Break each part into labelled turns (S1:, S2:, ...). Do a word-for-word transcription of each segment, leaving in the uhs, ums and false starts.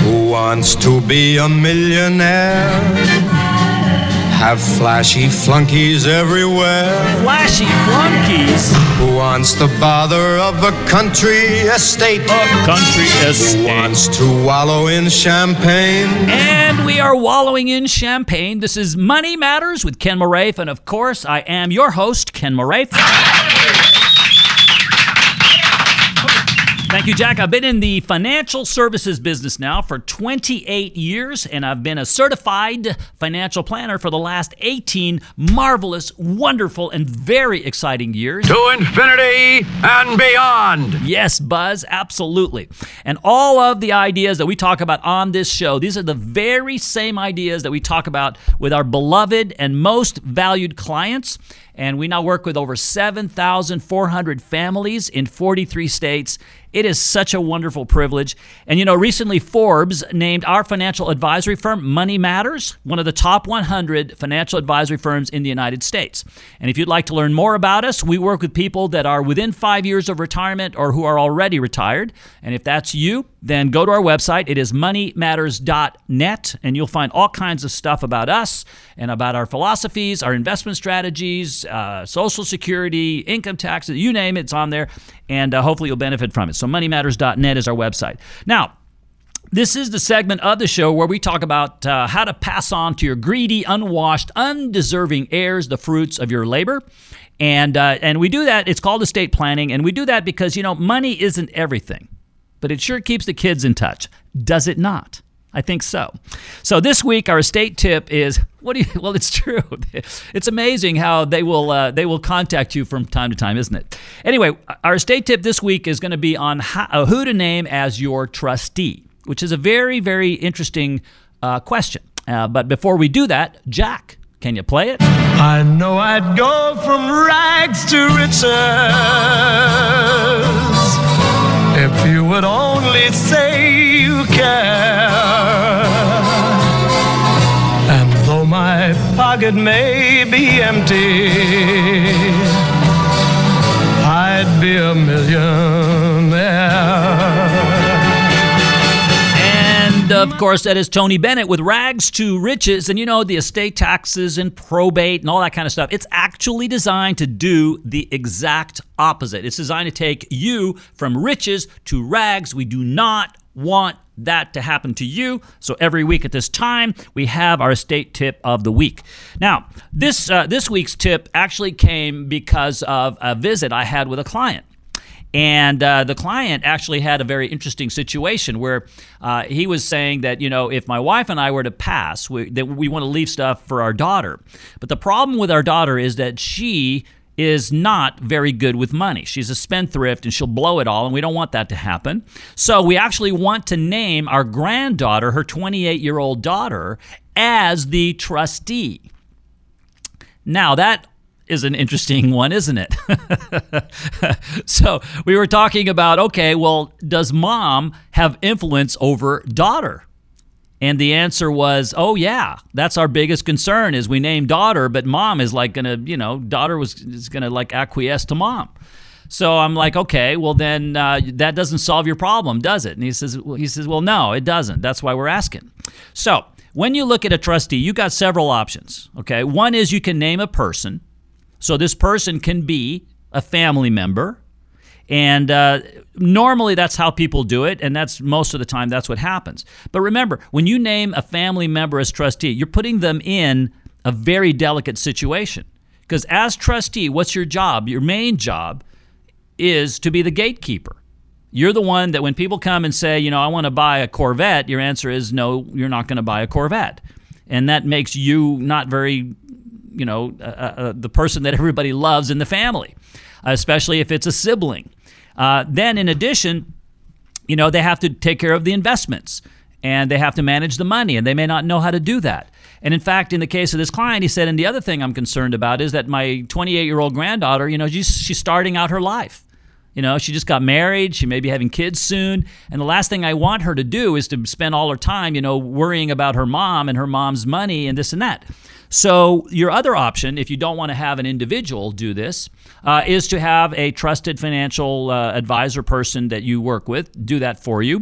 S1: Who wants to be a millionaire? Have flashy flunkies everywhere.
S2: Flashy flunkies?
S1: Who wants the bother of a country estate?
S2: A country estate.
S1: Who wants to wallow in champagne?
S2: And we are wallowing in champagne. This is Money Matters with Ken Moraif. And of course, I am your host, Ken Moraif. Thank you, Jack. I've been in the financial services business now for twenty-eight years, and I've been a certified financial planner for the last eighteen marvelous, wonderful, and very exciting years.
S3: To infinity and beyond.
S2: Yes, Buzz, absolutely. And all of the ideas that we talk about on this show, these are the very same ideas that we talk about with our beloved and most valued clients. And we now work with over seven thousand four hundred families in forty-three states. It is such a wonderful privilege. And, you know, recently Forbes named our financial advisory firm, Money Matters, one of the top one hundred financial advisory firms in the United States. And if you'd like to learn more about us, we work with people that are within five years of retirement or who are already retired. And if that's you, then go to our website. It is money matters dot net, and you'll find all kinds of stuff about us and about our philosophies, our investment strategies, uh, Social Security, income taxes, you name it, it's on there, and uh, hopefully you'll benefit from it. So money matters dot net is our website. Now, this is the segment of the show where we talk about uh, how to pass on to your greedy, unwashed, undeserving heirs the fruits of your labor. And uh, and we do that, it's called estate planning, and we do that because, you know, money isn't everything, but it sure keeps the kids in touch. Does it not? I think so. So this week, our estate tip is, what do you, well, it's true. It's amazing how they will uh, they will contact you from time to time, isn't it? Anyway, our estate tip this week is going to be on how, uh, who to name as your trustee, which is a very, very interesting uh, question. Uh, but before we do that, Jack, can you play it?
S4: I know I'd go from rags to riches if you would only say you care. And though my pocket may be empty, I'd be a millionaire.
S2: And of course, that is Tony Bennett with Rags to Riches. And you know, the estate taxes and probate and all that kind of stuff, it's actually designed to do the exact opposite. It's designed to take you from riches to rags. We do not want that to happen to you. So every week at this time, we have our estate tip of the week. Now, this uh, this week's tip actually came because of a visit I had with a client. And uh, the client actually had a very interesting situation where uh, he was saying that, you know, if my wife and I were to pass, we, that we want to leave stuff for our daughter. But the problem with our daughter is that she is not very good with money. She's a spendthrift and she'll blow it all, and we don't want that to happen. So we actually want to name our granddaughter, her twenty-eight-year-old daughter, as the trustee. Now that is an interesting one, isn't it? So we were talking about, okay, well, does mom have influence over daughter? And the answer was, oh yeah, that's our biggest concern is we name daughter, but mom is like gonna, you know, daughter was is gonna like acquiesce to mom. So I'm like, okay, well then uh, that doesn't solve your problem, does it? And he says, well, he says, well, no, it doesn't. That's why we're asking. So when you look at a trustee, you got several options. Okay, one is you can name a person. So this person can be a family member, and uh, normally that's how people do it, and that's most of the time that's what happens. But remember, when you name a family member as trustee, you're putting them in a very delicate situation. Because as trustee, what's your job? Your main job is to be the gatekeeper. You're the one that when people come and say, you know, I want to buy a Corvette, your answer is no, you're not going to buy a Corvette. And that makes you not very, you know, uh, uh, the person that everybody loves in the family, especially if it's a sibling. Uh, then in addition, you know, they have to take care of the investments and they have to manage the money, and they may not know how to do that. And in fact, in the case of this client, he said, and the other thing I'm concerned about is that my twenty-eight-year-old granddaughter, you know, she's, she's starting out her life. You know, she just got married. She may be having kids soon. And the last thing I want her to do is to spend all her time, you know, worrying about her mom and her mom's money and this and that. So your other option, if you don't want to have an individual do this, uh, is to have a trusted financial uh, advisor person that you work with do that for you.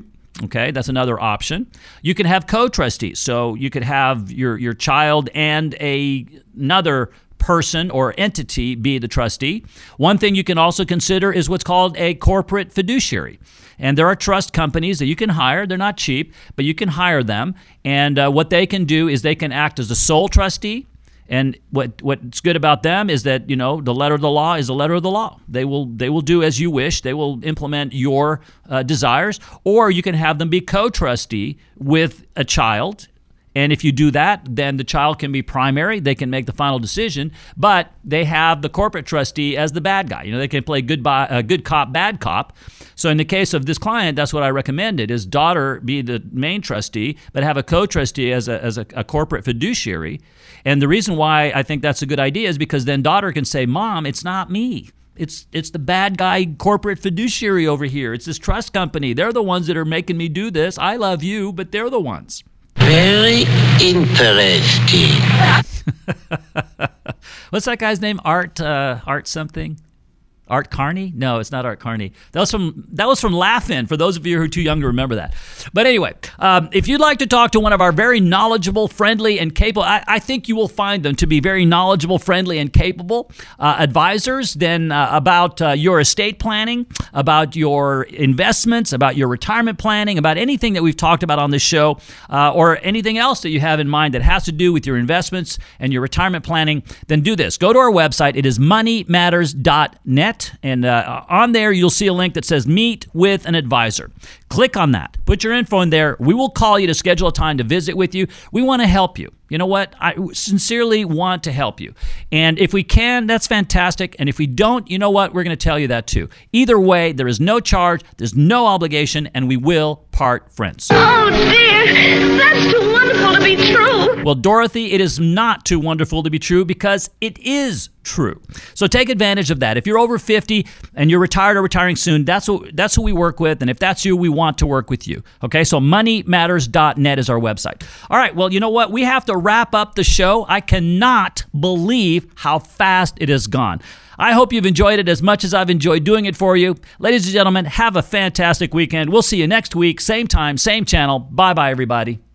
S2: Okay, that's another option. You can have co-trustees. So you could have your, your child and a, another person or entity be the trustee. One thing you can also consider is what's called a corporate fiduciary. And there are trust companies that you can hire. They're not cheap, but you can hire them. And uh, what they can do is they can act as the sole trustee. And what what's good about them is that, you know, the letter of the law is the letter of the law. They will they will do as you wish. They will implement your uh, desires. Or you can have them be co-trustee with a child. And if you do that, then the child can be primary. They can make the final decision, but they have the corporate trustee as the bad guy. You know, they can play good, bi- uh, good cop, bad cop. So in the case of this client, that's what I recommended, is daughter be the main trustee, but have a co-trustee as a, as a, a corporate fiduciary. And the reason why I think that's a good idea is because then daughter can say, Mom, it's not me. It's it's the bad guy corporate fiduciary over here. It's this trust company. They're the ones that are making me do this. I love you, but they're the ones.
S5: Very interesting.
S2: What's that guy's name? Art uh, Art something? Art Carney? No, it's not Art Carney. That was from that was from Laugh-In, for those of you who are too young to remember that. But anyway, um, if you'd like to talk to one of our very knowledgeable, friendly, and capable, I, I think you will find them to be very knowledgeable, friendly, and capable uh, advisors then uh, about uh, your estate planning, about your investments, about your retirement planning, about anything that we've talked about on this show, uh, or anything else that you have in mind that has to do with your investments and your retirement planning, then do this. Go to our website. It is money matters dot net. And uh, on there, you'll see a link that says Meet with an Advisor. Click on that. Put your info in there. We will call you to schedule a time to visit with you. We want to help you. You know what? I sincerely want to help you. And if we can, that's fantastic. And if we don't, you know what? We're going to tell you that too. Either way, there is no charge, there's no obligation, and we will part friends.
S6: Oh, dear. That's too wonderful to be true.
S2: Well, Dorothy, it is not too wonderful to be true because it is true. So take advantage of that. If you're over fifty and you're retired or retiring soon, that's who, that's who we work with. And if that's you, we want to work with you. Okay, so money matters dot net is our website. All right, well, you know what? We have to wrap up the show. I cannot believe how fast it has gone. I hope you've enjoyed it as much as I've enjoyed doing it for you. Ladies and gentlemen, have a fantastic weekend. We'll see you next week, same time, same channel. Bye-bye, everybody.